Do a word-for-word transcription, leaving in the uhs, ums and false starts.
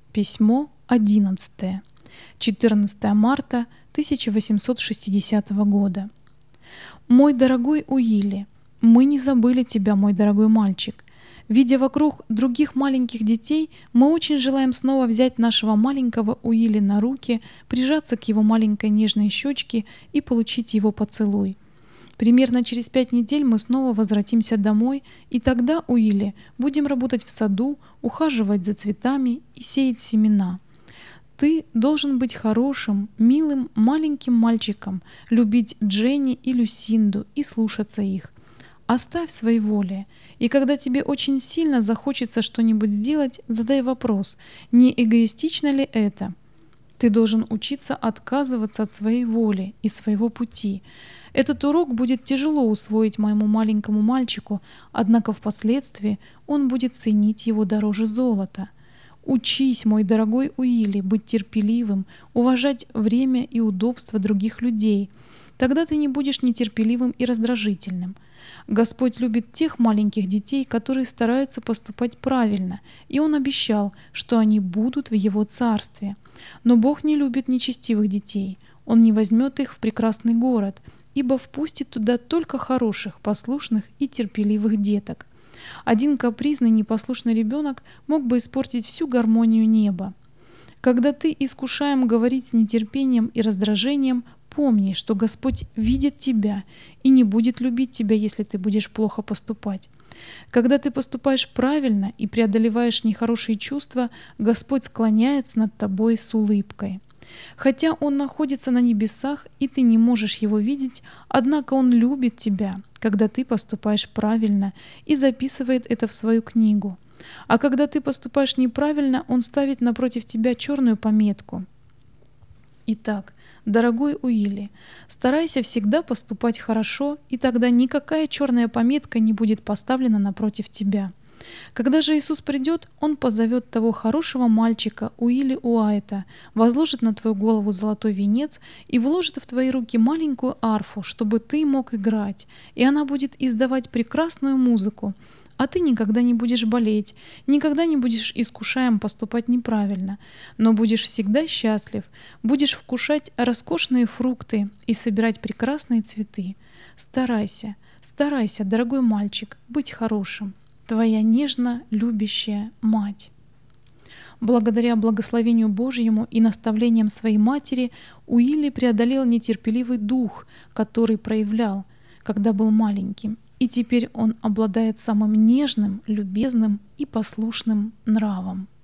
Письмо одиннадцатое. четырнадцатое марта тысяча восемьсот шестидесятого года. Мой дорогой Уилли, мы не забыли тебя, мой дорогой мальчик. Видя вокруг других маленьких детей, мы очень желаем снова взять нашего маленького Уилли на руки, прижаться к его маленькой нежной щечке и получить его поцелуй. Примерно через пять недель мы снова возвратимся домой, и тогда, Уилли, будем работать в саду, ухаживать за цветами и сеять семена. Ты должен быть хорошим, милым, маленьким мальчиком, любить Дженни и Люсинду и слушаться их. Оставь свои воли, и когда тебе очень сильно захочется что-нибудь сделать, задай вопрос, не эгоистично ли это? Ты должен учиться отказываться от своей воли и своего пути. Этот урок будет тяжело усвоить моему маленькому мальчику, однако впоследствии он будет ценить его дороже золота. Учись, мой дорогой Уилли, быть терпеливым, уважать время и удобства других людей. Тогда ты не будешь нетерпеливым и раздражительным. Господь любит тех маленьких детей, которые стараются поступать правильно, и Он обещал, что они будут в Его Царстве. Но Бог не любит нечестивых детей. Он не возьмет их в прекрасный город, ибо впустит туда только хороших, послушных и терпеливых деток. Один капризный, непослушный ребенок мог бы испортить всю гармонию неба. Когда ты искушаем говорить с нетерпением и раздражением, помни, что Господь видит тебя и не будет любить тебя, если ты будешь плохо поступать. Когда ты поступаешь правильно и преодолеваешь нехорошие чувства, Господь склоняется над тобой с улыбкой. Хотя Он находится на небесах, и ты не можешь Его видеть, однако Он любит тебя, когда ты поступаешь правильно, и записывает это в свою книгу. А когда ты поступаешь неправильно, Он ставит напротив тебя черную пометку. Итак, дорогой Уилли, старайся всегда поступать хорошо, и тогда никакая черная пометка не будет поставлена напротив тебя. Когда же Иисус придет, Он позовет того хорошего мальчика Уилли Уайта, возложит на твою голову золотой венец и вложит в твои руки маленькую арфу, чтобы ты мог играть, и она будет издавать прекрасную музыку, а ты никогда не будешь болеть, никогда не будешь искушаем поступать неправильно, но будешь всегда счастлив, будешь вкушать роскошные фрукты и собирать прекрасные цветы. Старайся, старайся, дорогой мальчик, быть хорошим. Твоя нежно любящая мать. Благодаря благословению Божьему и наставлениям своей матери Уилли преодолел нетерпеливый дух, который проявлял, когда был маленьким, и теперь он обладает самым нежным, любезным и послушным нравом.